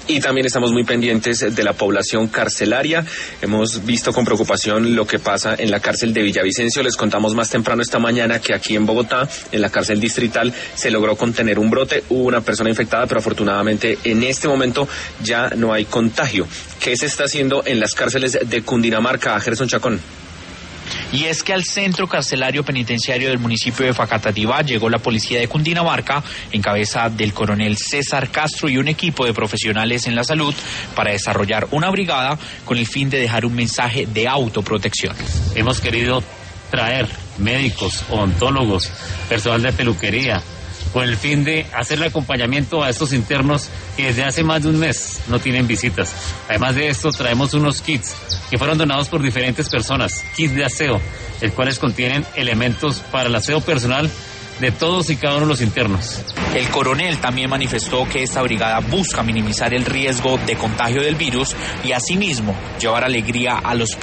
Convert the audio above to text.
Y también estamos muy pendientes de la población carcelaria. Hemos visto con preocupación lo que pasa en la cárcel de Villavicencio. Les contamos más temprano esta mañana que aquí en Bogotá, en la cárcel distrital, se logró contener un brote. Hubo una persona infectada, pero afortunadamente en este momento ya no hay contagio. ¿Qué se está haciendo en las cárceles de Cundinamarca, Gerson Chacón? Y es que al centro carcelario penitenciario del municipio de Facatativá llegó la policía de Cundinamarca en cabeza del coronel César Castro y un equipo de profesionales en la salud para desarrollar una brigada con el fin de dejar un mensaje de autoprotección. Hemos querido traer médicos, odontólogos, personal de peluquería, con el fin de hacerle acompañamiento a estos internos que desde hace más de un mes no tienen visitas. Además de esto, traemos unos kits que fueron donados por diferentes personas, kits de aseo, los cuales contienen elementos para el aseo personal de todos y cada uno de los internos. El coronel también manifestó que esta brigada busca minimizar el riesgo de contagio del virus y asimismo llevar alegría a los